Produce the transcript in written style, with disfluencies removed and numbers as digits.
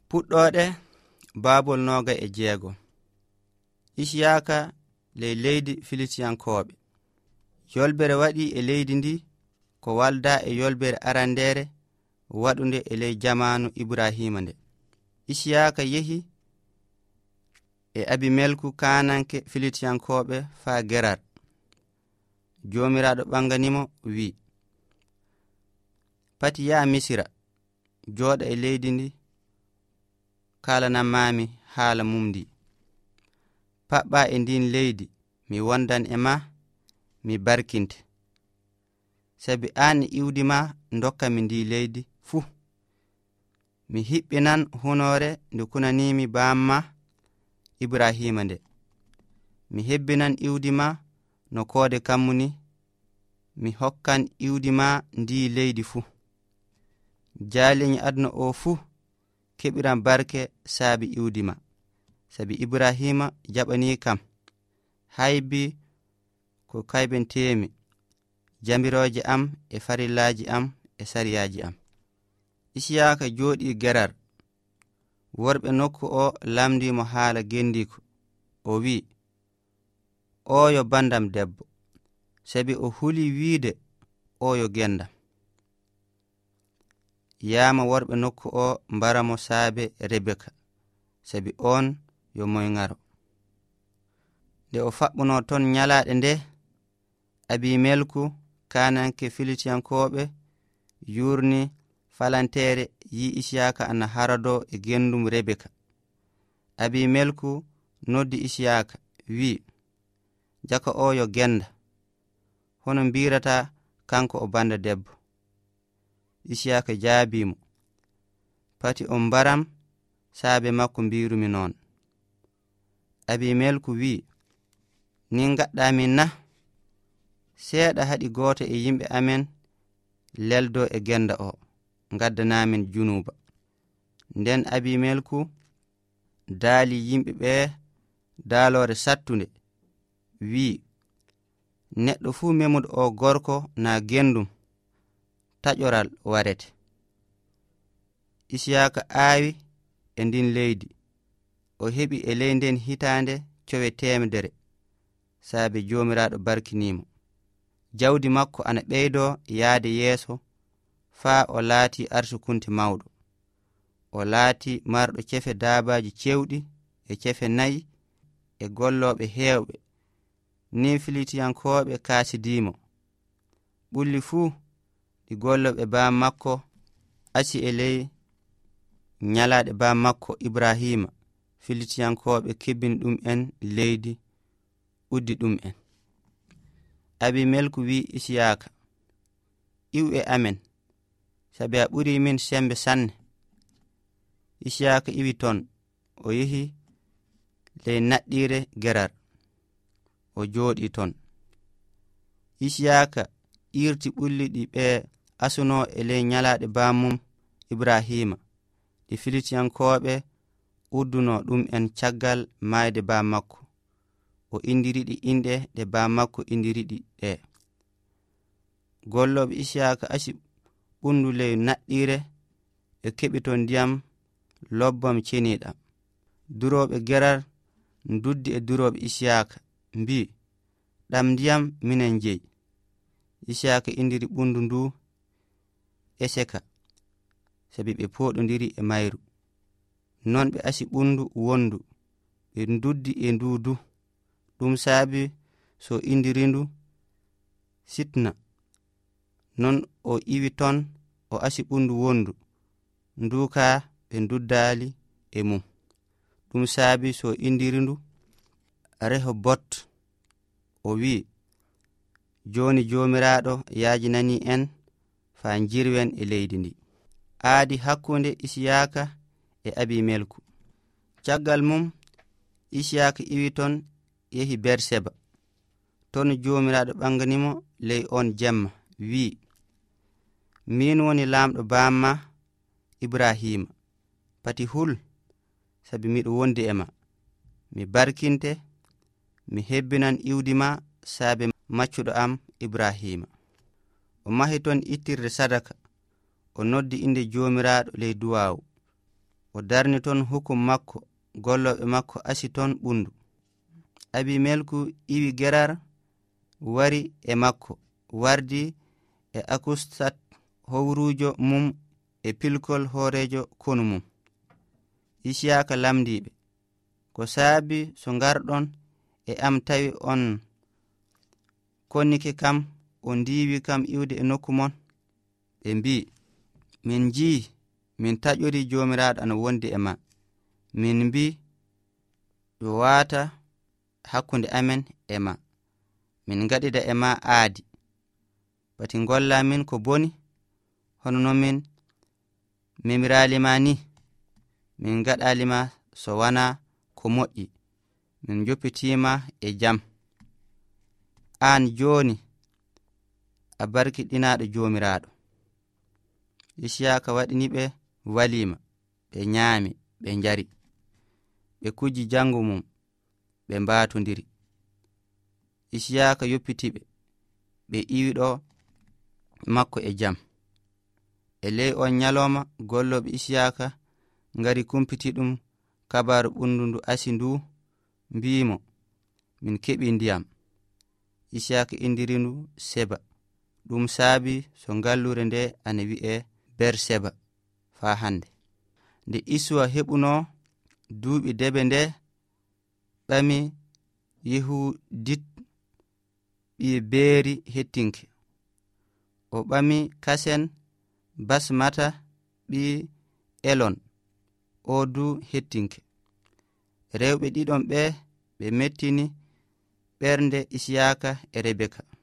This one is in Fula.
Puɗɗoɗe Baabol 26 Isiyaka leydi Filisiyankoɓe. Yolbere waɗi e leydi ndi ko walda e yolbere arandere waɗunde e ley jamanu Ibrahima nde. Isiyaka yehi e Abimelku kananke Filisiyankoɓe fa Gerar. Jomiraɗo ɓanganimo wi, pati ya Misira jooɗa e leydi ndi, kalanamami haala mumdi. Paɓɓa e ndin leydi, mi wondan e ma, mi barkinte. Sabi an e iwdi ma dokka mi ndi leydi fuu. Mi hiɓɓinan hunore nde kunanimi bamma Ibrahima nde. Mi hebbinan iwdi ma no koode kammuni. Mi hokkan iwdi ma ndi leydi fuu. Jaaliñi aduna o fuu keɓiran barke saabi iwdi ma. Sabi Ibrahima jaɓani kam, haybi ko kaybentemi, jamiroje am e farillaji am e sariyaji am. Isiyaka jooɗi Gerar. Worɓe nokku o lamdimo haala gendiko. O wi, o yo bandam debbo, sabi o huli wiide o yo gendam. Yama worɓe nokku o mbaramo saabe Rebeka, sabi on yo moyŋaro. Nde o faɓɓuno ton nyalaɗe nde, Abimelku kananke Filisiyankoɓe yurni falantere yi Isiyaka ana harado e gendum Rebeka. Abimelku noddi Isiyaka wi, jaka o yo genda, hono mbirata kanko o banda debbo. Isiyaka jaabimo, pati on mbaram saabe makko mbirumi noon. Abimelku wi, nin gaɗɗa min na? Seeɗa haɗi gooto e yimɓe amen leldo e genda o, gaddanamin junuba. Nden Abimelku daali yimɓe ɓe daalore sattunde, wi, neɗɗo fuu memuɗo o gorko na gendum, taƴoral warete. Isiyaka aawi e ndin leydi. O heɓi e ley nden hitande cowe 100, saabi jomiraɗo barkinimo. Jawdi makko ana ɓeydo yaade yeeso faa o laati arsukunti mawɗo. O laati marɗo cefe daabaji cewɗi e cefe nayi e golloɓe heewɓe. Nin Filisiyankoɓe kaasidimo. Ɓulli fuu ɗi golloɓe bam makko aci e ley nyalaɗe bam makko Ibrahima. Filisiyankoɓe kebbini ɗum en leydi, uddi ɗum en. Abimelku wi Isiyaka, iw e amen, sabi a ɓuri min sembe sanne. Isiyaka iwi ton, o yehi ley naɗɗire Gerar. O jooɗi ton. Isiyaka irti ɓulli ɗi ɓe asuno e ley nyalaɗe bamum Ibrahima, ɗi Filisiyankoɓe udduno ɗum en caggal mayde bam makko. O indiriɗi inɗe ɗe bam makko indiriɗi ɗe. Golloɓe Isiyaka aci ɓundu ley naɗɗire e keɓi ton ndiyam lobbam ceniɗam. Duroɓe Gerar duddi e duroɓe Isiyaka, mbi, ɗam ndiyam minen jeyi. Isiyaka indiri ɓundu ndu Eseka, sabi ɓe poɗodiri e mayru. Non ɓe asi ɓundu wondu, ɓe duddi e ndudu. Ɗum saabi so indirindu Sitna. Non o iwi ton o asi ɓundu wondu, nduka ɓe duddali e mum. Ɗum saabi so indirindu Rehobot. O wi, joni jomiraɗo yajinani en fa jirwen e leydi ndi. Aadi hakkunde Isiyaka e Abimelku. Caggal mum Isiyaka iwi ton yehi Berseba. Ton jomiraɗo ɓanganimo ley on jemma, wi, min woni lamɗo bamma Ibrahima. Pati hul, sabi miɗo wondi e ma. Mi barkinte, mi hebbinan iwdi ma saabe maccuɗo am Ibrahima. O mahi ton ittirde sadaka. O noddi inde jomiraɗo ley duwawu. o darni toon hukum makko, golloɓe makko asi toon ɓundu. Abimelku iwi Gerar wari e makko, wardi e akustat howrujo mum e pilkol hoorejo konu mum. Isiyaka lamdiɓe, ko saabi so ngarɗon e am tawi on konnike kam, on diwi kam iwde e nokku mon? Ɓe mbi, min jii, min taƴori jomiraɗo ana wondi e ma. Min mbi, yo wata hakkunde amen e ma. Min gaɗida e ma aadi. Bati golla min ko boni, hono no min memiralima ni. Min gaɗalima so wana ko moƴƴi. Min joppitima e jam. An joni a barkiɗinaɗo jomiraɗo. Isiyaka waɗini ɓe walima, ɓe ñaami, ɓe njari, ɓe kuji jangu mum, ɓe mbatodiri. Isiyaka yoppitiɓe, ɓe iwiɗo makko e jam. E ley on nyaloma golloɓe Isiyaka ngari kumpiti ɗum kabaru ɓundundu asi ndu, mbimo, min keɓi ndiyam. Isiyaka indiri ndu Seba. Ɗum saabi so ngallure nde ana wi'e Berseba fa hande. Nde Isuwa heɓuno duuɓi debe nde, ɓami Yehudit ɓi Beeri hettinke. O ɓami Kasen Basmata ɓi Elon o du hettinke. Rewɓe ɗiɗon ɓe mettini ɓernde Isiyaka e Rebeka.